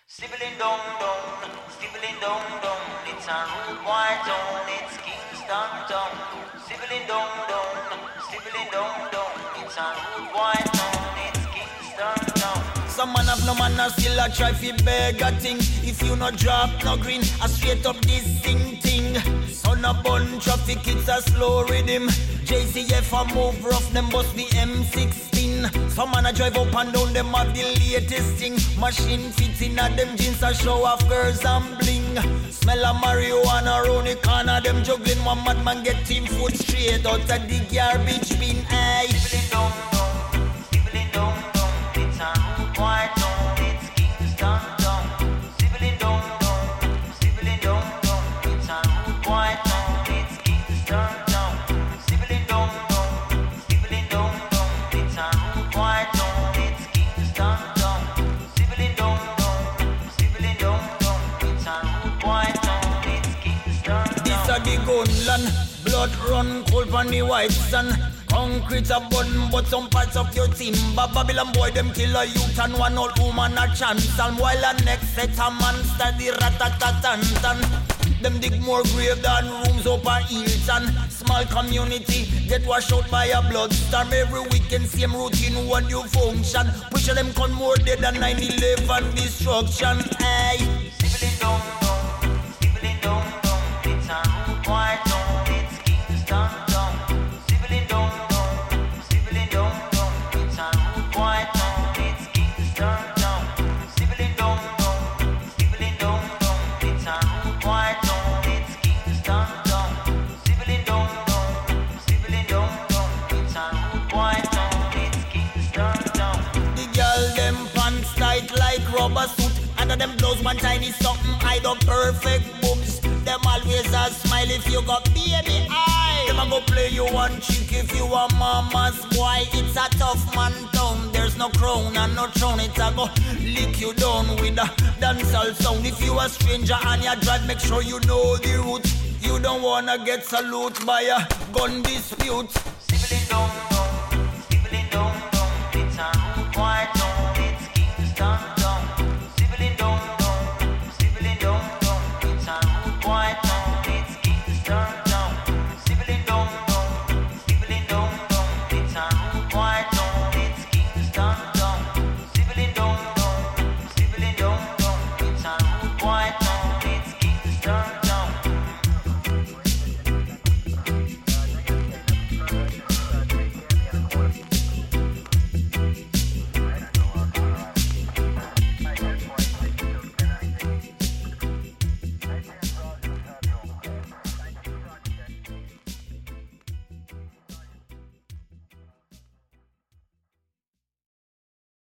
Stibbling down, down, stibbling down, down. It's a rude boy town, it's Kingston town. Stibbling down, down, stibbling down, down. It's a rude boy town, it's Kingston town. Some man have no man and still a try fi beg a thing. If you no drop no green, a straight up this thing. Son a bun traffic, it's a slow rhythm. JCF a move rough, them bust the M16. Some man a drive up and down, them have the latest thing. Machine fits in a them jeans a show off girls and bling. Smell of marijuana round the corner, them juggling. One madman get team food straight out of the garbage bin. Aye. Stibbling down, down, stibbling down, down. It's a rude boy town, it's Kingston town. Stibbling down, down, stibbling down, down. It's a rude boy town, it's Kingston town. Stibbling down, down, stibbling down, down. It's a rude boy town, it's Kingston town. Stibbling down, down, stibbling down, down. It's a rude boy town, it's Kingston town. This a the gunland, blood run cold on the white sun. Concrete a button, but some parts of your team. Babylon boy, them kill a youth and one old woman a chance. And while the next set a man study rat-a-tat-tan-tan. Them dig more grave than rooms up a Hilton. Small community get washed out by a bloodstorm. Every weekend same routine, one new function. Push them con more dead than 9/11 destruction. Aye. Stibbling down, down, stibbling down, down. It's a rude boy town, it's Kingston town. Stibbling down, down, stibbling down, down. It's a rude boy town, it's Kingston town. Stibbling down, down, stibbling down, down. It's a rude boy town, it's Kingston town. Stibbling down, down, stibbling down, down. It's a rude boy town, it's Kingston town. The girl them pants tight like rubber suit. Under them blouse one tiny something hide up perfect boobs. Them always a smile if you got baby eye. Them a go play you one chick if you a mama's boy. It's a tough man town. There's no crown and no throne. It's a go lick you down with a dancehall sound. If you a stranger and you drive, make sure you know the route. You don't wanna get salute by a gun dispute. Stibbling down, down, stibbling down, down. It's a rude boy town, it's Kingston.